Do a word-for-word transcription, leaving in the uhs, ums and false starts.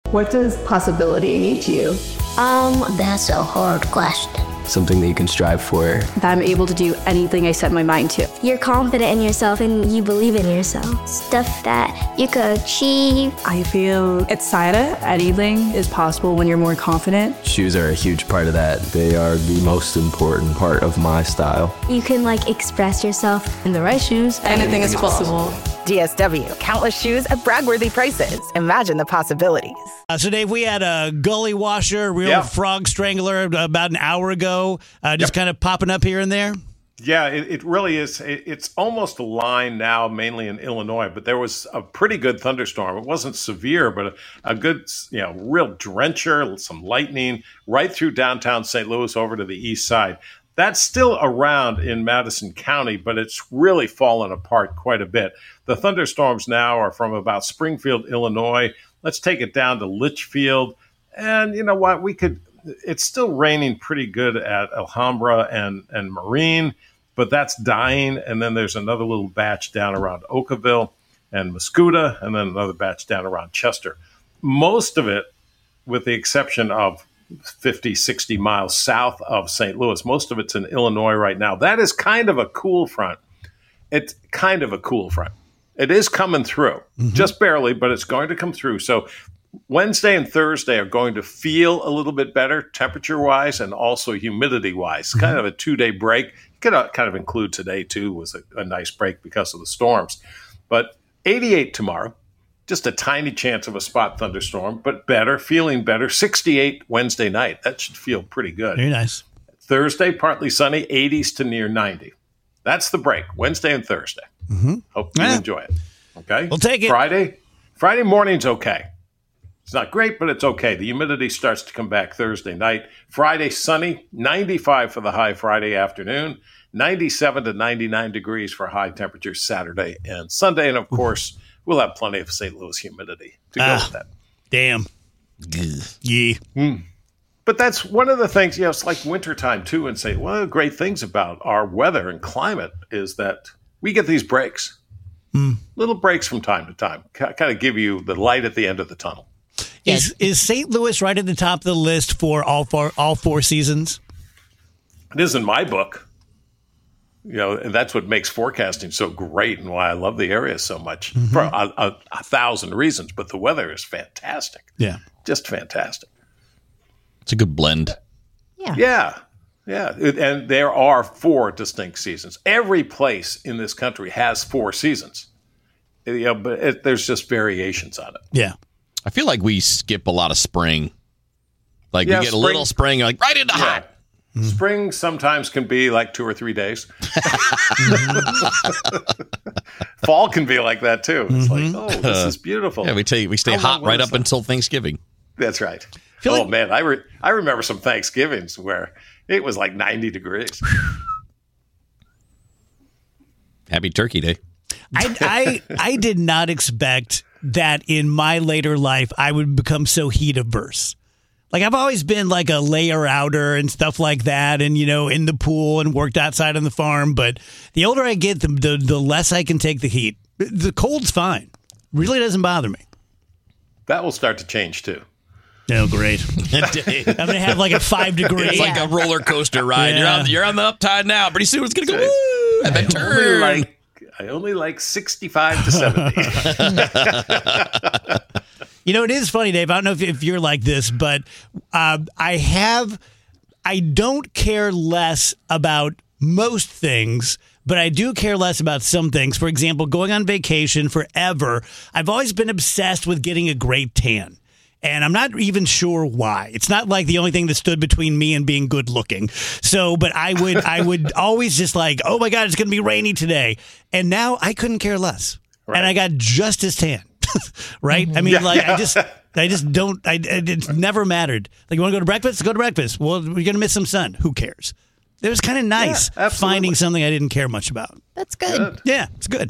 What does possibility mean to you? Um, that's a hard question. Something that you can strive for. That I'm able to do anything I set my mind to. You're confident in yourself and you believe in yourself. Stuff that you could achieve. I feel excited. Anything is possible when you're more confident. Shoes are a huge part of that. They are the most important part of my style. You can like express yourself. In the right shoes, anything is possible. D S W, countless shoes at brag-worthy prices. Imagine the possibilities. Uh, so, Dave, we had a gully washer, real yeah. frog strangler about an hour ago, uh, just yep. kind of popping up here and there. Yeah, it, it really is. It, it's almost a line now, mainly in Illinois, but there was a pretty good thunderstorm. It wasn't severe, but a, a good, you know, real drencher, some lightning right through downtown Saint Louis over to the east side. That's still around in Madison County, but it's really fallen apart quite a bit. The thunderstorms now are from about Springfield, Illinois. Let's take it down to Litchfield. And you know what? We could, it's still raining pretty good at Alhambra and, and Marine, but that's dying. And then there's another little batch down around Oakville and Mascoutah, and then another batch down around Chester. Most of it, with the exception of fifty, sixty miles south of Saint Louis. Most of it's in Illinois right now. That is kind of a cool front. It's kind of a cool front. It is coming through, mm-hmm. just barely, but it's going to come through. So Wednesday and Thursday are going to feel a little bit better temperature-wise and also humidity-wise. Mm-hmm. Kind of a two-day break. You could uh, kind of include today, too, was a, a nice break because of the storms. But eighty-eight tomorrow. Just a tiny chance of a spot thunderstorm, but better, feeling better. sixty-eight Wednesday night. That should feel pretty good. Very nice. Thursday, partly sunny, eighties to near ninety. That's the break, Wednesday and Thursday. Mm-hmm. Hope you yeah. enjoy it. Okay? We'll take it. Friday, Friday morning's okay. It's not great, but it's okay. The humidity starts to come back Thursday night. Friday, sunny, ninety-five for the high Friday afternoon, ninety-seven to ninety-nine degrees for high temperatures Saturday and Sunday. And, of course, we'll have plenty of Saint Louis humidity to go ah, with that. Damn. Yeah. Mm. But that's one of the things, you know, it's like wintertime, too, and say, one of the great things about our weather and climate is that we get these breaks, mm. little breaks from time to time, kind of give you the light at the end of the tunnel. Is is Saint Louis right at the top of the list for all four, all four seasons? It is in my book. You know, and that's what makes forecasting so great and why I love the area so much mm-hmm. for a, a, a thousand reasons. But the weather is fantastic. Yeah. Just fantastic. It's a good blend. Yeah. Yeah. Yeah. And there are four distinct seasons. Every place in this country has four seasons. You know, but it, there's just variations on it. Yeah. I feel like we skip a lot of spring. Like yeah, we get spring, a little spring, like right into yeah. hot. Mm-hmm. Spring sometimes can be like two or three days. Fall can be like that too. It's mm-hmm. like, oh, this is beautiful. Yeah, we tell you, we stay How hot right up that? until Thanksgiving. That's right. Oh like- man, I re- I remember some Thanksgivings where it was like ninety degrees. Happy Turkey Day. I, I I did not expect that in my later life I would become so heat averse. Like, I've always been like a layer outer and stuff like that, and, you know, in the pool and worked outside on the farm. But the older I get, the, the, the less I can take the heat. The cold's fine. Really doesn't bother me. That will start to change, too. Oh, great. I'm going to have like a five degree. It's like a roller coaster ride. Yeah. You're, on, you're on the uptide now. Pretty soon it's going to go, woo, and then turn. Like, I only like sixty-five to seventy. You know, it is funny, Dave. I don't know if, if you're like this, but uh, I have, I don't care less about most things, but I do care less about some things. For example, going on vacation forever, I've always been obsessed with getting a great tan. And I'm not even sure why. It's not like the only thing that stood between me and being good looking. So, but I would, I would always just like, oh my God, it's going to be rainy today. And now I couldn't care less. Right. And I got just as tan. Right? I mean, yeah, like, yeah. I just, I just don't, I, it's never mattered. Like, you want to go to breakfast? Go to breakfast. Well, we're going to miss some sun. Who cares? It was kind of nice yeah, finding something I didn't care much about. That's good. good. Yeah, it's good.